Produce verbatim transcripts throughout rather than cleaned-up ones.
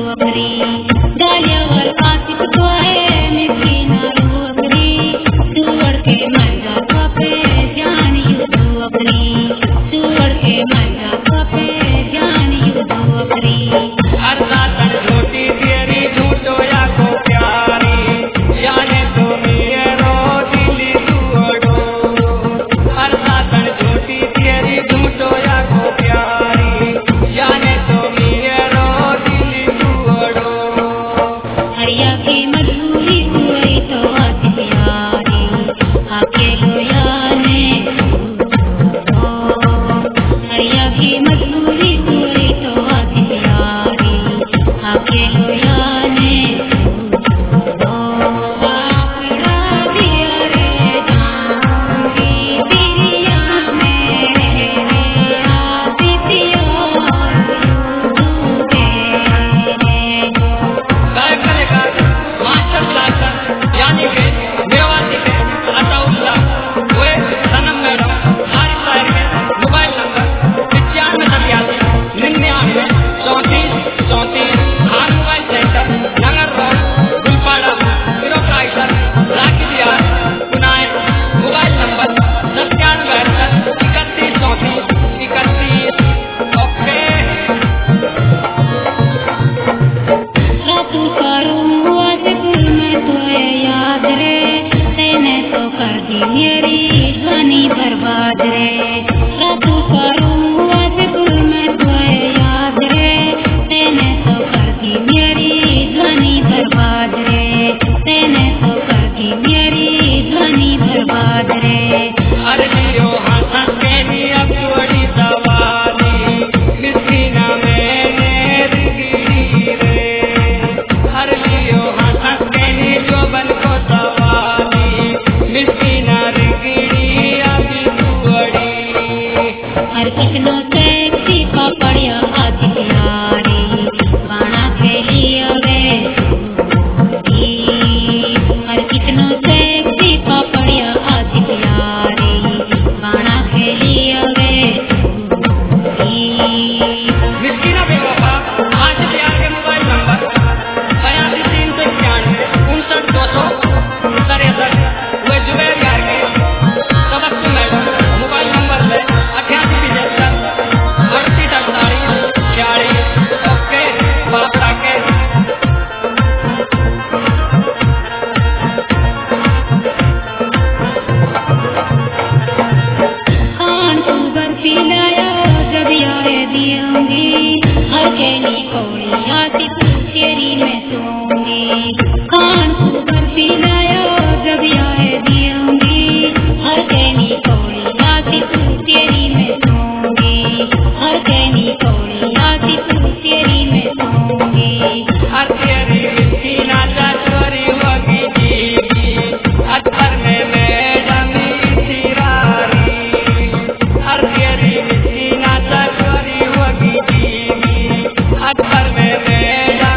अकबर में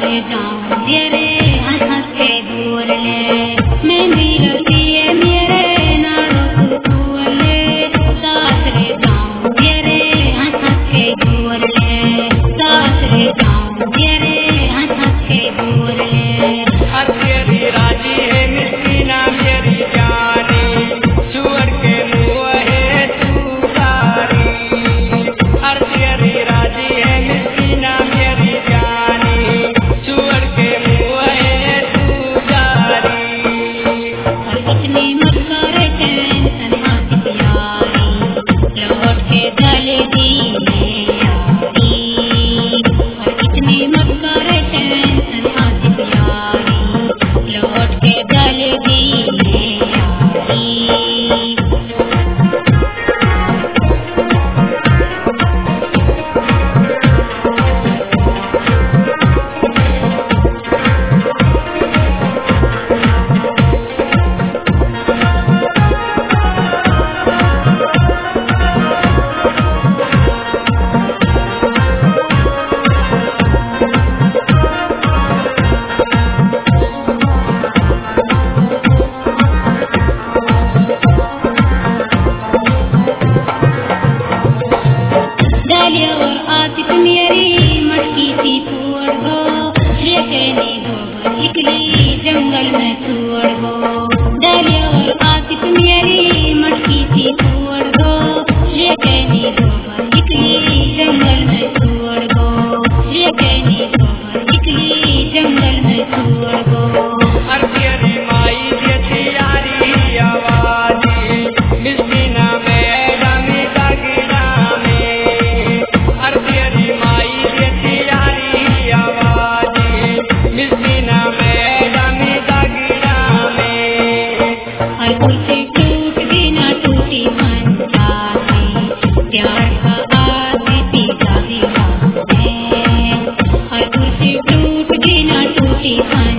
रे जाऊं तेरे हंस हंस के दूर ले मेहंदी लगी है मेरे नारों को फूल ले साथ रे जाऊं तेरे हंस हंस के दूर ले साथ रे जाऊं तेरे हंस हंस के दूर ले तेरी राजी है मिस्कीना मेरी जानी सुअर के मुँह है तू सारी हर तेरी राजी है मिस्कीना मेरी जानी सुअर के मुँह है तू सारी और कितनी मत करे टेंशन हाथ प्यारी लौट के गले दी यारी और कितनी मत करे टेंशन हाथ प्यारी लौट के गले दी यारी डालिया और आतित मेरी मटकी सी छोड़ गो लेके नी दो निकली जंगल में छोड़ गो डालिया और आतित मेरी मटकी सी छोड़ गो लेके नी दो निकली जंगल में छोड़ गो लेके नी दो निकली जंगल में छोड़ गो हर तेरी माई जैसी यारी आवाज़ी मिस्कीना मैडम दागिना में हर तेरी माई जैसी यारी आवाज़ी मिस्कीना मैडम दागिना में हर कुर्सी टूट दी ना टूटी मन जाती प्यार का आदि पीता भी हर कुर्सी टूट दी ना टूटी मन